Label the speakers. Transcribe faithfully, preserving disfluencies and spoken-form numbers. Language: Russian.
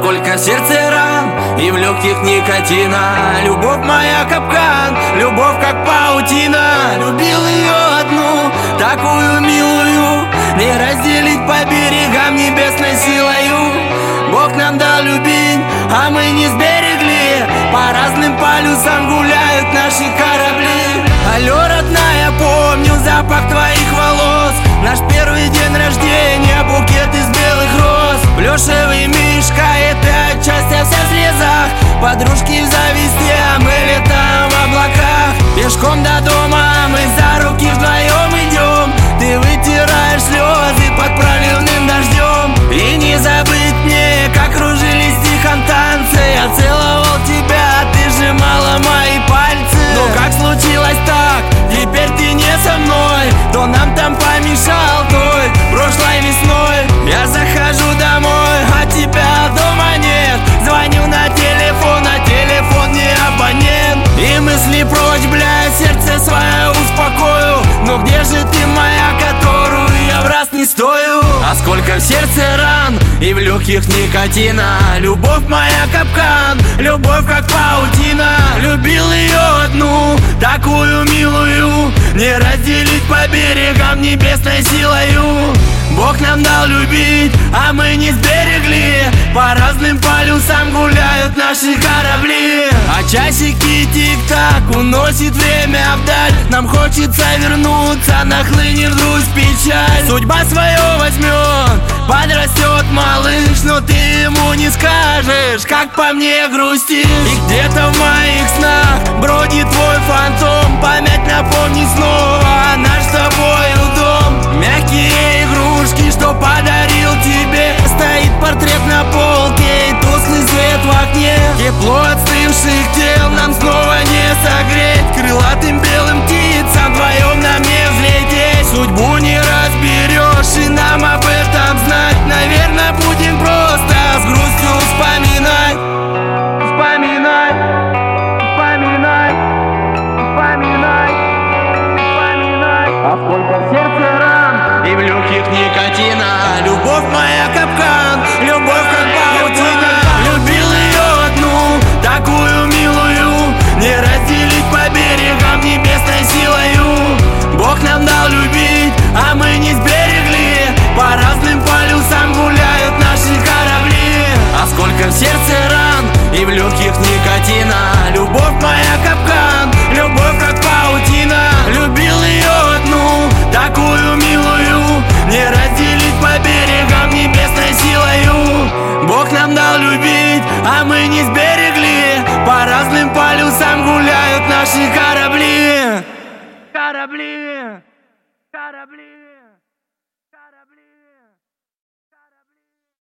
Speaker 1: сколько в сердце ран и в легких никотина. Любовь моя капкан, любовь как паутина. Любил ее одну, такую милую, не разделить по берегам небесной силою. Бог нам дал любить, а мы не сберегли. По разным полюсам гуляют наши корабли. Алло, родная, помню запах твоих волос. Наш первый день рождения, букет из белых роз. Плюшевый мишка, это отчасти вся в слезах. Подружки в зависти, а мы летаем в облаках. Пешком до дома мы за руки вдвоем идем. Ты вытираешь слезы под проливным дождем. И не забыть мне, как кружились тихом танцы. Я целовал тебя, ты сжимала мои пальцы. Но как случилось так, теперь ты не со мной. Кто нам там помешал той прошлой весной? Я захожу домой, а тебя дома нет. Звоню на телефон, а телефон не абонент. И мысли прочь, бля, сердце свое успокою. Но где же ты моя, которую я в раз не стою? А сколько в сердце ран и в легких никотина. Любовь моя капкан, любовь как паутина. Любил ее одну, такую милую, не разделить по берегам небесной силою. Бог нам дал любить, а мы не сберегли. По разным полюсам гуляют наши корабли. А часики тик-так уносит время вдаль. Нам хочется вернуться, нахлынет грусть, печаль. Судьба свое возьмет, подрастет малыш, но ты ему не скажешь, как по мне грустишь. И где-то в моих снах бродит твой фантом. Память напомни снова наш с тобою дом. Мягкие игрушки, что подарил тебе. Стоит портрет на полке и тусклый свет в окне. Тепло остывших тел нам снова не согреть. Крылатым белым птицам вдвоем нам не взлететь. Судьбу не разберешь, и нам об этом знать. Наверное, будем просто с грустью вспоминать. Вспоминать, вспоминать, вспоминать, вспоминать. А сколько в сердце ран и в легких никотина. Любовь моя капкан, любовь как паутина. Любил ее одну, такую милую, не разделить по берегам небесной силою. Бог нам дал любить, а мы не сберегли. По разным полюсам гуляют наши корабли. А сколько в сердце ран и в легких никотина. Любовь моя капкан, любовь как паутина. Любил ее одну, такую милую, не разделить по берегам небесной силою. Бог нам дал любить, а мы не сберегли. По разным полюсам гуляют наши корабли. Корабли, корабли.